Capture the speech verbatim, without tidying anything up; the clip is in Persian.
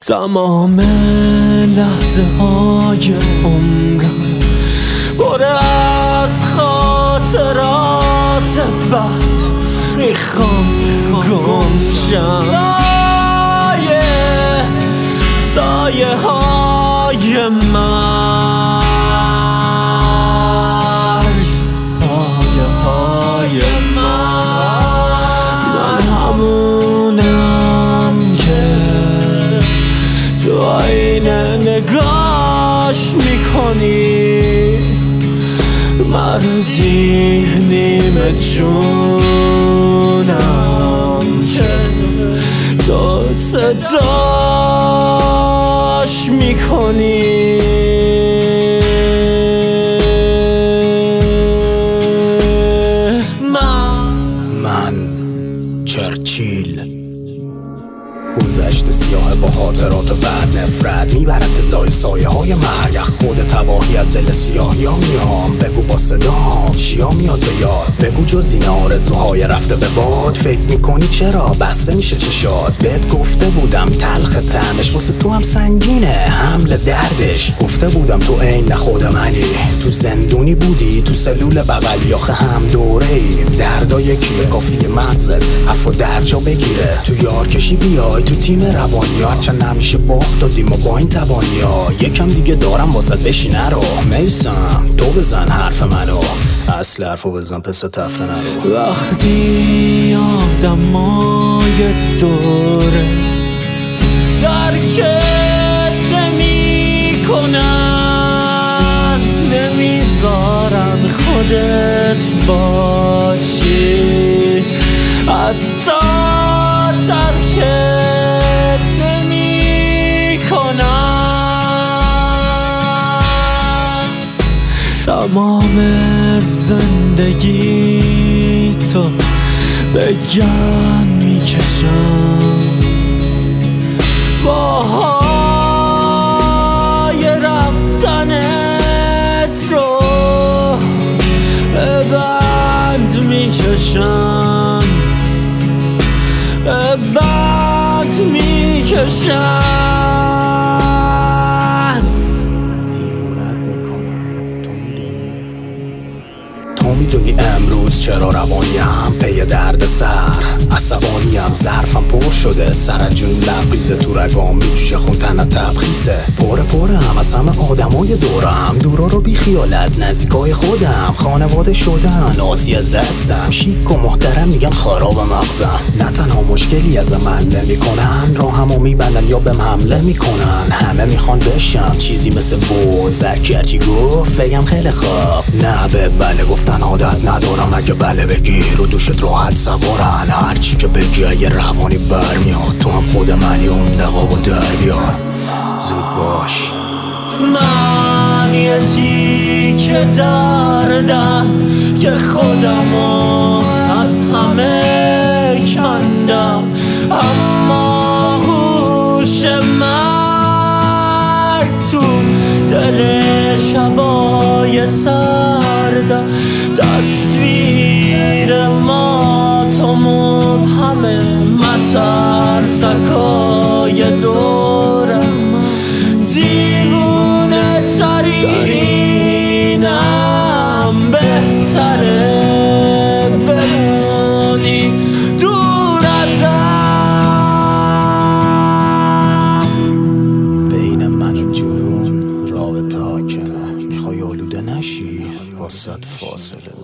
تمام لحظه های عمرم پر از خاطرات بد، میخوام گم شم سایه سایه های مرگ، سایه های مرگ. من همونم که تو آینه نگاش میکنی، مردی نیمه جونم که تو صداش میکنی. من من چرچیل، گذشته سیاه با خاطرات بعد نفرت میبرد لای سایه های مرگ. خود تباهی از دل سیاهی ها میام، بگو با صدام چیا میاد به یاد. بگو جز این آرزوهای رفته به باد، فکر میکنی چرا بسته میشه چشاد. بهت گفته بودم تلخ طعمش واسه تو هم سنگینه حمل دردش. گفته بودم تو عین خود منی، تو زندونی بودی تو سلول بغلی، آخه هم دوره ایم دردا یکیه. کافی مغزت حرف و درجا بگیره، تو یار کشی بیای تو تیم روانی ها. هرچند نمیشه باخت دادیم و با این توانی ها، یکم دیگه دارم واسه بشینه رو میسم. تو بزن حرف منو، اصل حرفو بزن پس تفره نرو. وقتی آدمای دورت درکت نمی کنن، نمیذارن خودت باشی، حتی ترکت نمی کنن. تمام زندگی تو بگن میکشم، باهای رفتنت رو به بند میکشم، به بند میکشم. دیوونت میکنم تو میدونی، تو میدونی امروز چرا روانیم پی درد سر. عصبانیم ظرفم پر شده، سر جون لبریزه تو رگام میجوشه خون تنت تبخیسه. پره پره هم از همه آدمای دورم، دورا رو بی خیال از نزدیکای خودم. خانواده شدن آسی از دستم، شیک و محترم میگن خراب مغزم. نه تنها مشکلی از عمل میکنن، راهمو میبندن یا بهم حمله میکنن. همه میخوان بشم چیزی مثل بوز، هرکی گفت بگم خیلی خوب. نه به بله گفتن عادت ندارم، اگه بله بگی رو دوشت راحت سوارن. هرچی که بگی یه روانی برمیاد، تو هم خود منی اون نقابو در بیار. زود باش. من یه تیکه دردم که خودمو از همه کندم، اما گوش مرگ تو دل شبای سردم. تصویر ما تو همه مترسکای دورم، دیوونه ترینم. بهتره بمونی دور ازم. بین من و جنون رابطه ها کنه، میخوای آلوده نشی واسط فاصله